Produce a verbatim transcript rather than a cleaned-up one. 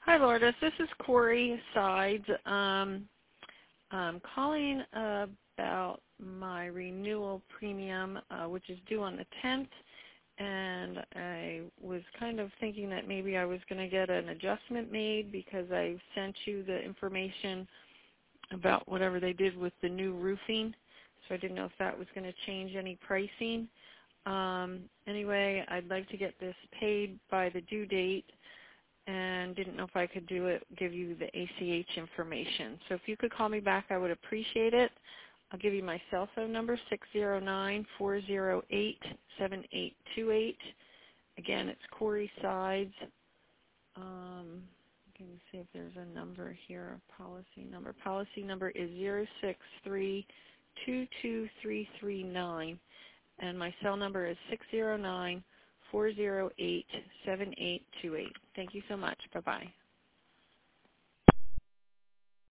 Hi, Lourdes. This is Corey Sides. Um, I'm calling about my renewal premium, uh, which is due on the tenth, and I was kind of thinking that maybe I was going to get an adjustment made because I sent you the information about whatever they did with the new roofing, so I didn't know if that was going to change any pricing. Um, anyway, I'd like to get this paid by the due date, and didn't know if I could do it, give you the A C H information. So if you could call me back, I would appreciate it. I'll give you my cell phone number, six zero nine, four zero eight, seven eight two eight. Again, it's Corey Sides. Um, let me see if there's a number here, a policy number. Policy number is zero six three two two three three nine, and my cell number is six zero nine, four zero eight, seven eight two eight. Thank you so much. Bye-bye.